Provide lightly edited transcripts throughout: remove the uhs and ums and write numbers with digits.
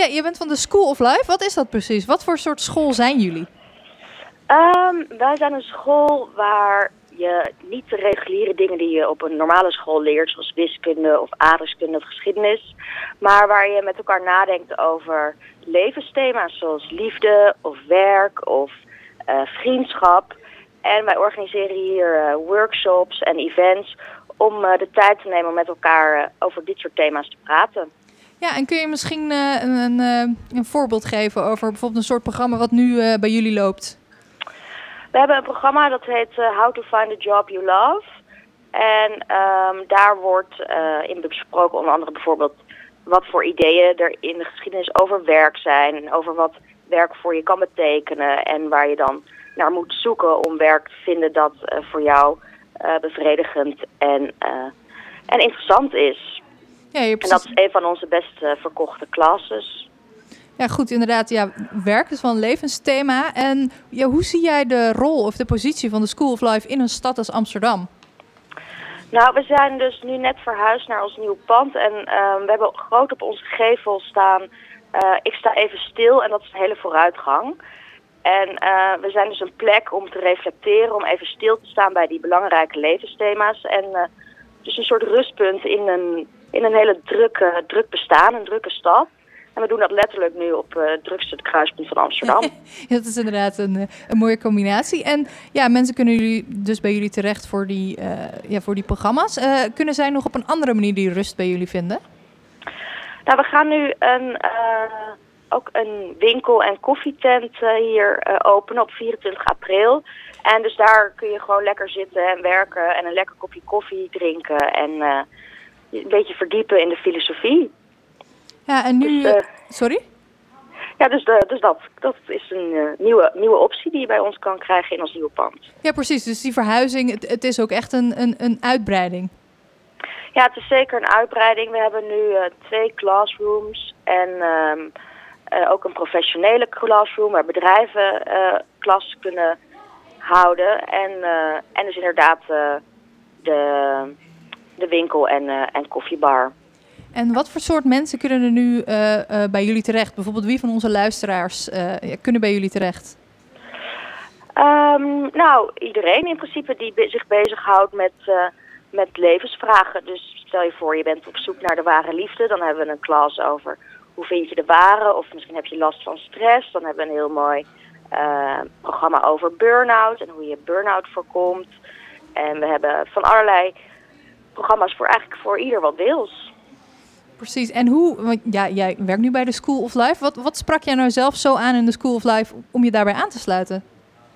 je bent van de School of Life. Wat is dat precies? Wat voor soort school zijn jullie? Wij zijn een school waar je niet de reguliere dingen die je op een normale school leert, zoals wiskunde of aardrijkskunde of geschiedenis, maar waar je met elkaar nadenkt over levensthema's zoals liefde of werk of vriendschap. En wij organiseren hier workshops en events om de tijd te nemen om met elkaar over dit soort thema's te praten. Ja, en kun je misschien een voorbeeld geven over bijvoorbeeld een soort programma wat nu bij jullie loopt? We hebben een programma dat heet How to Find a Job You Love. En daar wordt in besproken onder andere bijvoorbeeld wat voor ideeën er in de geschiedenis over werk zijn. En over wat werk voor je kan betekenen. En waar je dan naar moet zoeken om werk te vinden dat voor jou bevredigend en interessant is. Ja, en dat is een van onze best verkochte classes. Ja, goed, inderdaad. Ja, werk is wel een levensthema. En ja, hoe zie jij de rol of de positie van de School of Life in een stad als Amsterdam? Nou, we zijn dus nu net verhuisd naar ons nieuwe pand. En we hebben groot op onze gevel staan, ik sta even stil, en dat is een hele vooruitgang. En we zijn dus een plek om te reflecteren, om even stil te staan bij die belangrijke levensthema's. En dus een soort rustpunt in een hele druk bestaan, een drukke stad. En we doen dat letterlijk nu op het drukste kruispunt van Amsterdam. Ja, dat is inderdaad een mooie combinatie. En ja, mensen kunnen dus bij jullie terecht voor die programma's. Kunnen zij nog op een andere manier die rust bij jullie vinden? Nou, we gaan nu ook een winkel- en koffietent hier openen op 24 april. En dus daar kun je gewoon lekker zitten en werken en een lekker kopje koffie drinken. En een beetje verdiepen in de filosofie. Ja, en nu... sorry? Ja, dus dat is een nieuwe optie die je bij ons kan krijgen in ons nieuwe pand. Ja, precies. Dus die verhuizing, het is ook echt een uitbreiding. Ja, het is zeker een uitbreiding. We hebben nu 2 classrooms en ook een professionele classroom waar bedrijven klas kunnen houden. En dus inderdaad de winkel en koffiebar. En wat voor soort mensen kunnen er nu bij jullie terecht? Bijvoorbeeld wie van onze luisteraars kunnen bij jullie terecht? Nou, iedereen in principe die zich bezighoudt met levensvragen. Dus stel je voor, je bent op zoek naar de ware liefde. Dan hebben we een klas over hoe vind je de ware. Of misschien heb je last van stress. Dan hebben we een heel mooi programma over burn-out en hoe je burn-out voorkomt. En we hebben van allerlei programma's eigenlijk voor ieder wat wils. Precies. En want jij werkt nu bij de School of Life. Wat sprak jij nou zelf zo aan in de School of Life om je daarbij aan te sluiten?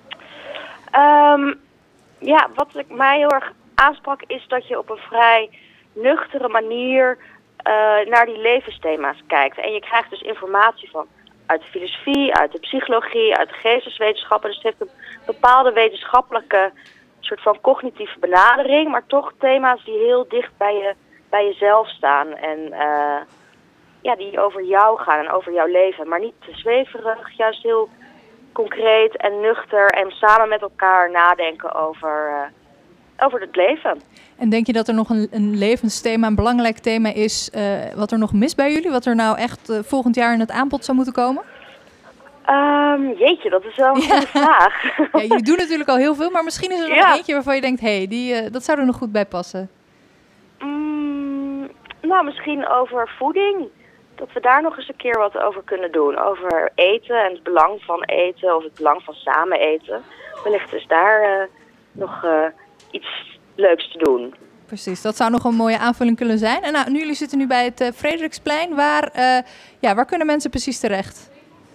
Ja, wat mij heel erg aansprak is dat je op een vrij nuchtere manier naar die levensthema's kijkt. En je krijgt dus informatie uit de filosofie, uit de psychologie, uit de geesteswetenschappen. Dus het heeft een bepaalde wetenschappelijke soort van cognitieve benadering, maar toch thema's die heel dicht bij jezelf staan. En die over jou gaan en over jouw leven. Maar niet te zweverig, juist heel concreet en nuchter en samen met elkaar nadenken over het leven. En denk je dat er nog een levensthema, een belangrijk thema is, wat er nog mist bij jullie? Wat er nou echt volgend jaar in het aanbod zou moeten komen? Jeetje, dat is wel een goede vraag. Ja, jullie doen natuurlijk al heel veel, maar misschien is er nog eentje waarvan je denkt, dat zou er nog goed bij passen. Nou, misschien over voeding. Dat we daar nog eens een keer wat over kunnen doen. Over eten en het belang van eten of het belang van samen eten. Wellicht is daar nog iets leuks te doen. Precies, dat zou nog een mooie aanvulling kunnen zijn. En jullie zitten nu bij het Frederiksplein. Waar kunnen mensen precies terecht?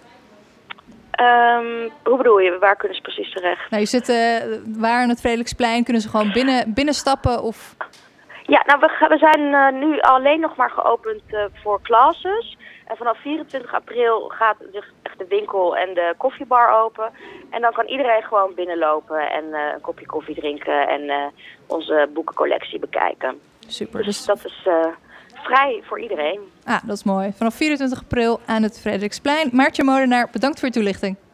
Hoe bedoel je, waar kunnen ze precies terecht? Nou, je zit waar in het Frederiksplein? Kunnen ze gewoon binnenstappen of... Ja, nou we zijn nu alleen nog maar geopend voor classes. En vanaf 24 april gaat echt de winkel en de koffiebar open. En dan kan iedereen gewoon binnenlopen en een kopje koffie drinken en onze boekencollectie bekijken. Super. Dus dat is vrij voor iedereen. Dat is mooi. Vanaf 24 april aan het Frederiksplein. Maartje Molenaar, bedankt voor je toelichting.